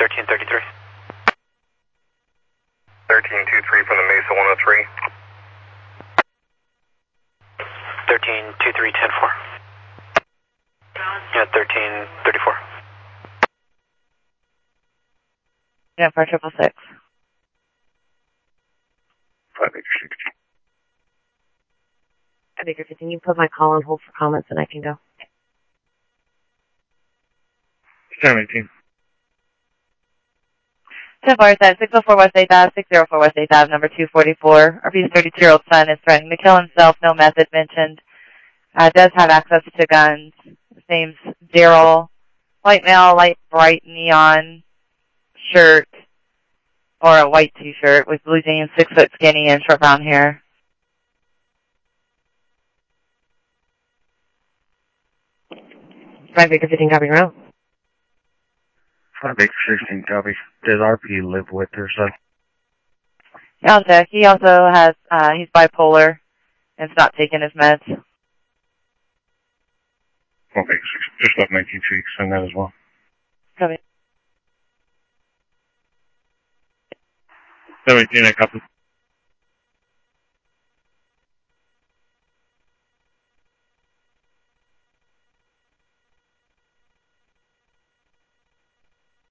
1333. 1323 from the Mesa 103. 1323, 10-4. Yeah, 1334. Yeah, 4666. 5-8-6. I think if you put my call on hold for comments and I can go. 718. 10-4, 604 West 8th Ave, 604 West 8th Ave, number 244. RP's 32-year-old son is threatening to kill himself, no method mentioned. Does have access to guns. His name's Daryl. White male, light bright neon shirt, or a white t-shirt with blue jeans, 6 foot skinny and short brown hair. Right, Baker 15, copy around. 5-8-16, copy. Does RP live with her son? Yeah, I'll check. He also has, he's bipolar and is not taking his meds. Okay, just left 19 feet, send that as well. Copy. 718, I copy.